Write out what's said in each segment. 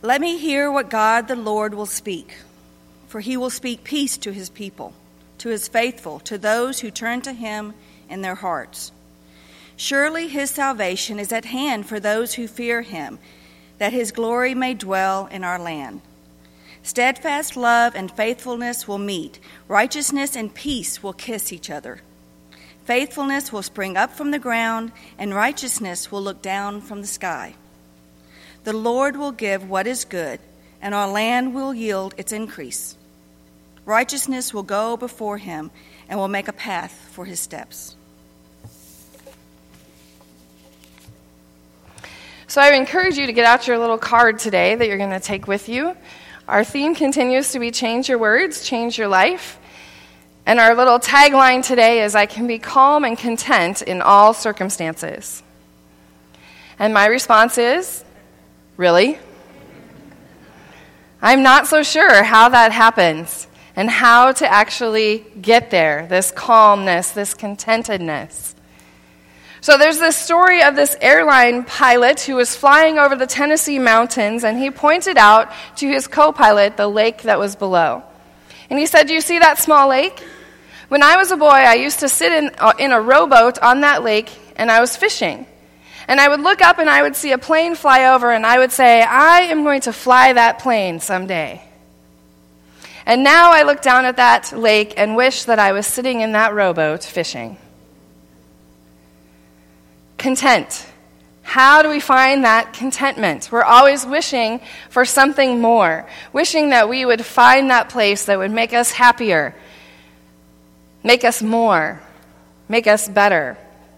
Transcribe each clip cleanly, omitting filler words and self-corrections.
Let me hear what God the Lord will speak, for he will speak peace to his people, to his faithful, to those who turn to him in their hearts. Surely his salvation is at hand for those who fear him, that his glory may dwell in our land. Steadfast love and faithfulness will meet. Righteousness and peace will kiss each other. Faithfulness will spring up from the ground, and righteousness will look down from the sky. The Lord will give what is good, and our land will yield its increase. Righteousness will go before him and will make a path for his steps. So I encourage you to get out your little card today that you're going to take with you. Our theme continues to be Change Your Words, Change Your Life. And our little tagline today is, I can be calm and content in all circumstances. And my response is, really? I'm not so sure how that happens and how to actually get there, this calmness, this contentedness. So there's this story of this airline pilot who was flying over the Tennessee mountains, and he pointed out to his co-pilot the lake that was below. And he said, "Do you see that small lake? When I was a boy, I used to sit in a rowboat on that lake, and I was fishing. And I would look up and I would see a plane fly over, and I would say, I am going to fly that plane someday. And now I look down at that lake and wish that I was sitting in that rowboat fishing." Content. How do we find that contentment? We're always wishing for something more, wishing that we would find that place that would make us happier, make us more, make us better.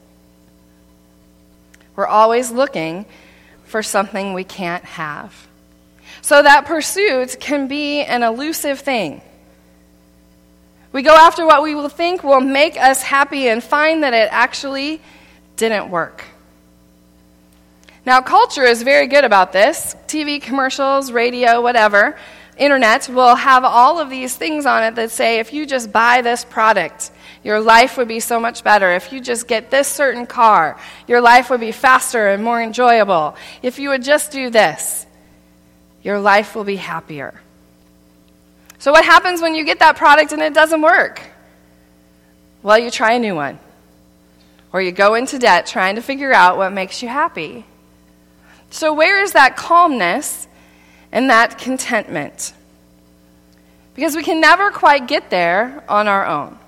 We're always looking for something we can't have. So that pursuit can be an elusive thing. We go after what we will think will make us happy and find that it actually didn't work. Now, culture is very good about this. TV commercials, radio, whatever, internet will have all of these things on it that say, if you just buy this product, your life would be so much better. If you just get this certain car, your life would be faster and more enjoyable. If you would just do this, your life will be happier. So what happens when you get that product and it doesn't work? Well, you try a new one. Or you go into debt trying to figure out what makes you happy. So where is that calmness and that contentment? Because we can never quite get there on our own.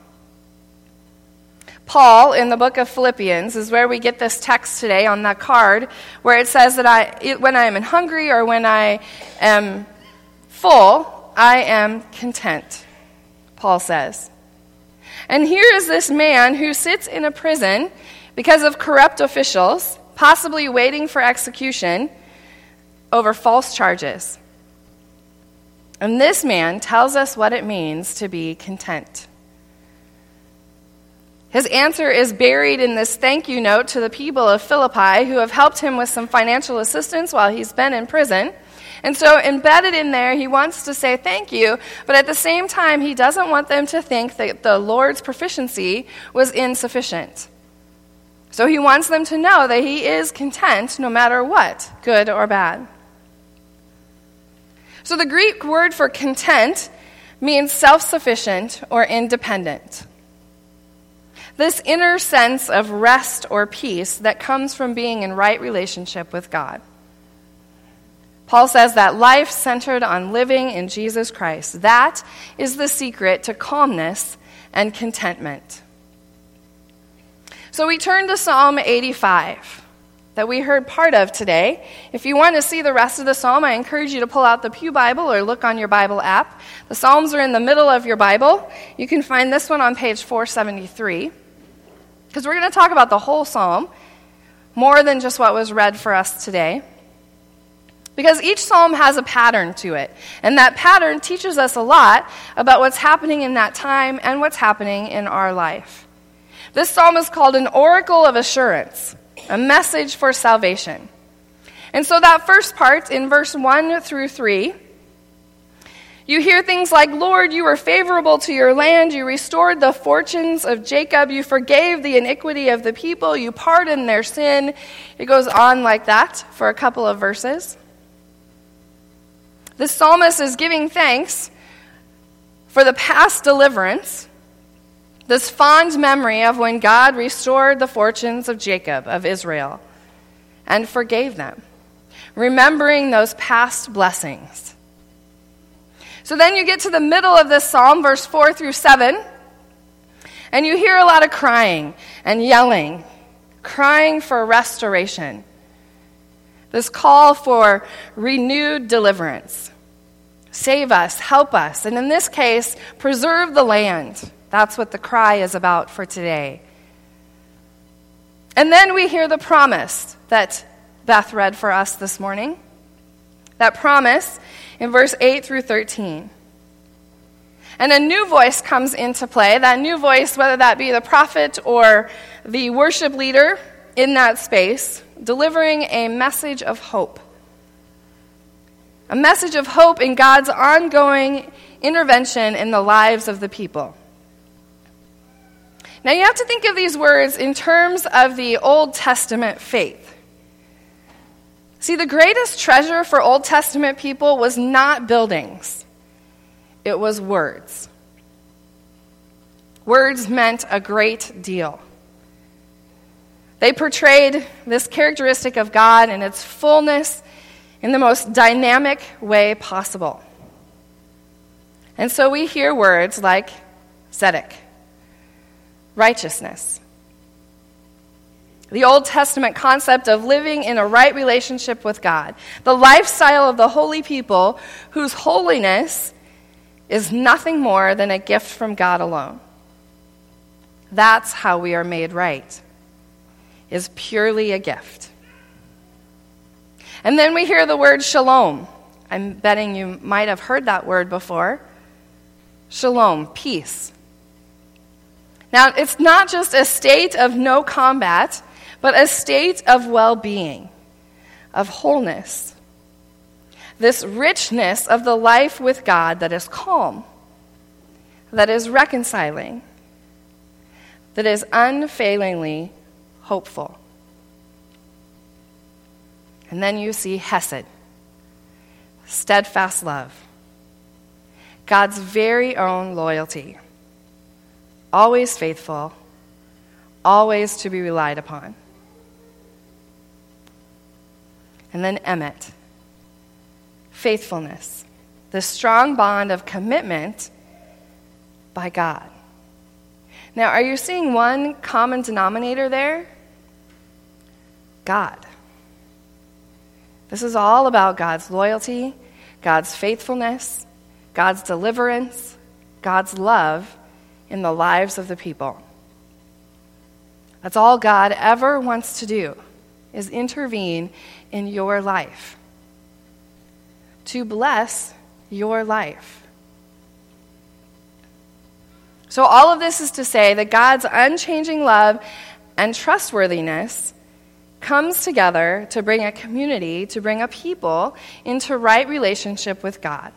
Paul, in the book of Philippians, is where we get this text today on that card, where it says that when I am hungry or when I am full, I am content, Paul says. And here is this man who sits in a prison because of corrupt officials, possibly waiting for execution over false charges. And this man tells us what it means to be content. His answer is buried in this thank you note to the people of Philippi who have helped him with some financial assistance while he's been in prison. And so embedded in there, he wants to say thank you, but at the same time, he doesn't want them to think that the Lord's proficiency was insufficient. So he wants them to know that he is content no matter what, good or bad. So the Greek word for content means self-sufficient or independent. This inner sense of rest or peace that comes from being in right relationship with God. Paul says that life centered on living in Jesus Christ, that is the secret to calmness and contentment. So we turn to Psalm 85 that we heard part of today. If you want to see the rest of the psalm, I encourage you to pull out the Pew Bible or look on your Bible app. The Psalms are in the middle of your Bible. You can find this one on page 473. Because we're going to talk about the whole psalm, more than just what was read for us today. Because each psalm has a pattern to it. And that pattern teaches us a lot about what's happening in that time and what's happening in our life. This psalm is called an oracle of assurance, a message for salvation. And so that first part in verse 1 through 3, you hear things like, Lord, you were favorable to your land. You restored the fortunes of Jacob. You forgave the iniquity of the people. You pardoned their sin. It goes on like that for a couple of verses. The psalmist is giving thanks for the past deliverance, this fond memory of when God restored the fortunes of Jacob, of Israel, and forgave them, remembering those past blessings. So then you get to the middle of this psalm, verse 4 through 7, and you hear a lot of crying and yelling, crying for restoration. This call for renewed deliverance. Save us, help us, and in this case, preserve the land. That's what the cry is about for today. And then we hear the promise that Beth read for us this morning. That promise in verse 8 through 13. And a new voice comes into play. That new voice, whether that be the prophet or the worship leader in that space, delivering a message of hope. A message of hope in God's ongoing intervention in the lives of the people. Now you have to think of these words in terms of the Old Testament faith. See, the greatest treasure for Old Testament people was not buildings. It was words. Words meant a great deal. They portrayed this characteristic of God in its fullness in the most dynamic way possible. And so we hear words like tzedek, righteousness. The Old Testament concept of living in a right relationship with God. The lifestyle of the holy people whose holiness is nothing more than a gift from God alone. That's how we are made right, is purely a gift. And then we hear the word shalom. I'm betting you might have heard that word before. Shalom, peace. Now, it's not just a state of no combat, but a state of well-being, of wholeness. This richness of the life with God that is calm, that is reconciling, that is unfailingly hopeful. And then you see hesed, steadfast love, God's very own loyalty, always faithful, always to be relied upon. And then emet, faithfulness, the strong bond of commitment by God. Now, are you seeing one common denominator there? God. This is all about God's loyalty, God's faithfulness, God's deliverance, God's love in the lives of the people. That's all God ever wants to do, is intervene in your life, to bless your life. So all of this is to say that God's unchanging love and trustworthiness comes together to bring a community, to bring a people into right relationship with God.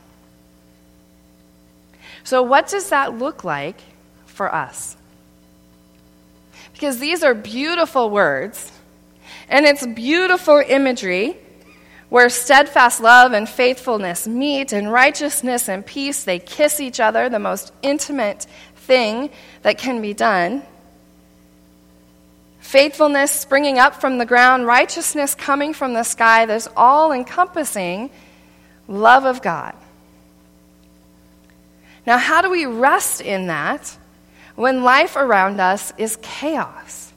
So what does that look like for us? Because these are beautiful words, and it's beautiful imagery where steadfast love and faithfulness meet, and righteousness and peace, they kiss each other, the most intimate thing that can be done. Faithfulness springing up from the ground, righteousness coming from the sky, this all-encompassing love of God. Now, how do we rest in that when life around us is chaos?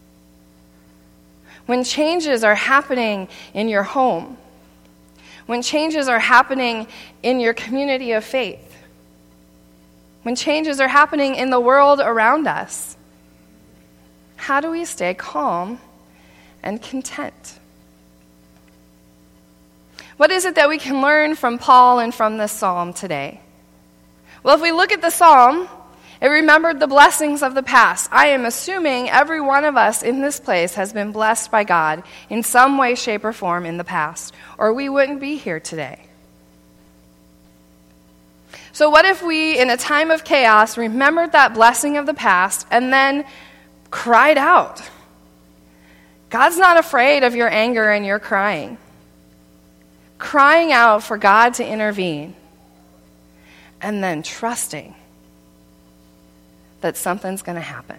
When changes are happening in your home, when changes are happening in your community of faith, when changes are happening in the world around us, how do we stay calm and content? What is it that we can learn from Paul and from this psalm today? Well, if we look at the psalm, it remembered the blessings of the past. I am assuming every one of us in this place has been blessed by God in some way, shape, or form in the past, or we wouldn't be here today. So what if we, in a time of chaos, remembered that blessing of the past and then cried out? God's not afraid of your anger and your crying. crying out for God to intervene, and then trusting that something's going to happen.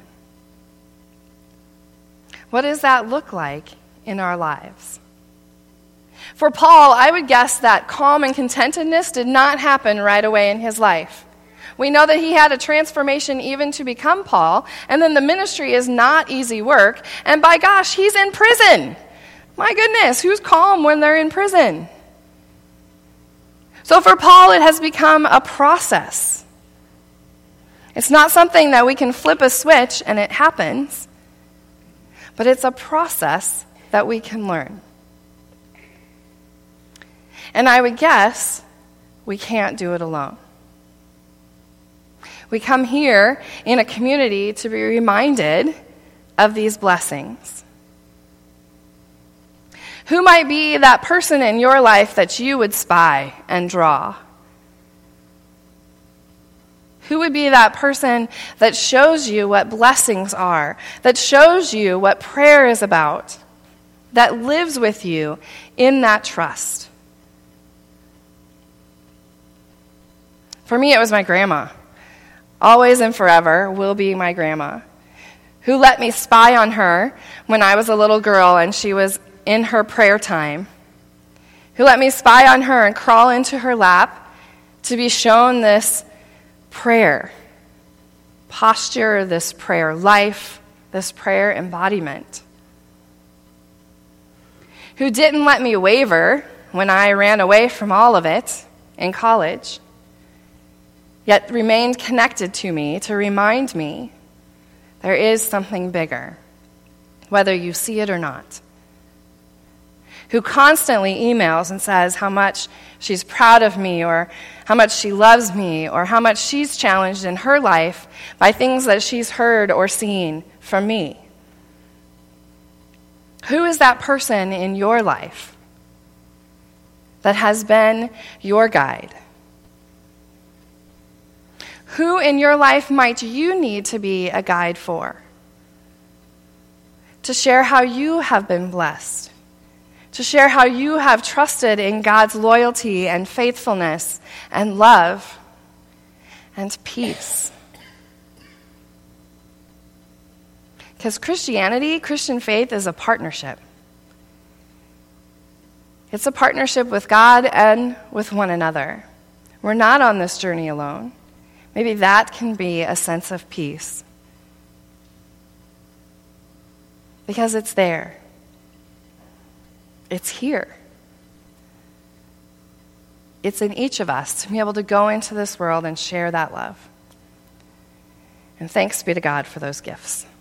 What does that look like in our lives? For Paul, I would guess that calm and contentedness did not happen right away in his life. We know that he had a transformation even to become Paul, and then the ministry is not easy work, and by gosh, he's in prison. My goodness, who's calm when they're in prison? So for Paul, it has become a process. It's not something that we can flip a switch and it happens, but it's a process that we can learn. And I would guess we can't do it alone. We come here in a community to be reminded of these blessings. Who might be that person in your life that you would spy and draw? Who would be that person that shows you what blessings are, that shows you what prayer is about, that lives with you in that trust? For me, it was my grandma. Always and forever will be my grandma, who let me spy on her when I was a little girl and she was in her prayer time, who let me spy on her and crawl into her lap to be shown this prayer posture, this prayer life, this prayer embodiment, who didn't let me waver when I ran away from all of it in college, yet remained connected to me to remind me there is something bigger, whether you see it or not. Who constantly emails and says how much she's proud of me, or how much she loves me, or how much she's challenged in her life by things that she's heard or seen from me. Who is that person in your life that has been your guide? Who in your life might you need to be a guide for? To share how you have been blessed. To share how you have trusted in God's loyalty and faithfulness and love and peace. Because Christian faith is a partnership. It's a partnership with God and with one another. We're not on this journey alone. Maybe that can be a sense of peace. Because it's there. It's here. It's in each of us to be able to go into this world and share that love. And thanks be to God for those gifts.